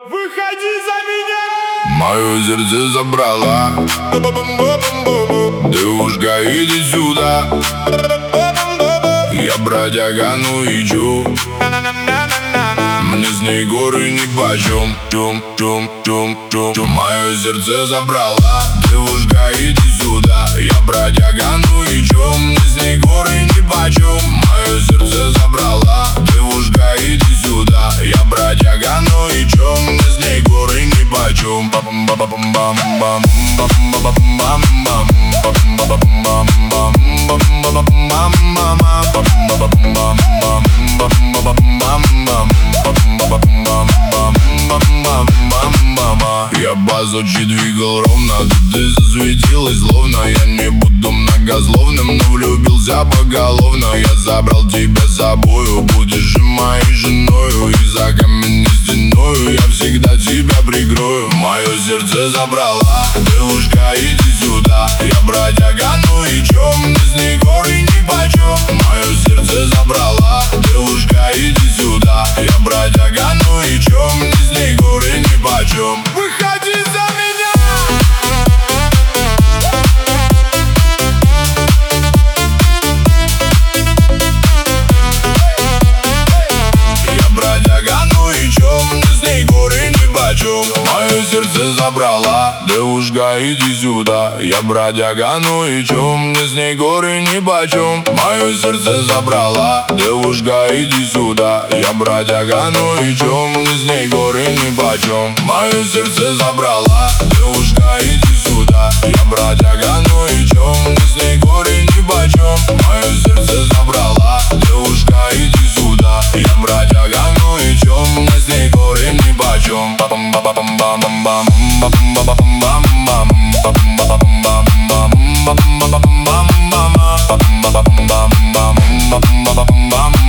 Выходи за меня! Мое сердце забрала девушка, иди сюда. Я бродяга, ну и чё? Мне с ней горы нипочем. Мое сердце забрала девушка, иди сюда. Я бродяга, ну и чё? Мне с ней горы нипочем. Мое сердце забрала девушка, иди сюда. Я бродяга, ну и чё? Мне с ней горы нипочем. Я базочи двигал ровно, ты засветилась словно. Я не буду многословным, но влюбился поголовно. Я забрал тебя с собою, будешь же моей женою. И за каменной стеною я всегда тебя прикрою. Мое сердце забрала девушка, иди сюда. Я бродяга, ну и чё? Мне с ней горы нипочем. Мое сердце забрала девушка, иди сюда. Я бродяга, ну и чё? Мне с ней горы нипочем. Выходи за меня! Я бродяга, ну и чё? Мне с ней горы нипочем. Мое сердце забрала девушка, иди сюда. Я бродяга, ну и чё? Мне с ней горы нипочем. Мое сердце забрала девушка, иди сюда. Я бродяга, ну и чё? Мне с ней горы нипочем. Мое сердце забрала девушка, иди сюда. Я бродяга, ну и чё? Мне с ней горы нипочем. Мое сердце забрала девушка, иди сюда. Я бродяга, ну и чё? Мне с ней горы нипочем. Bam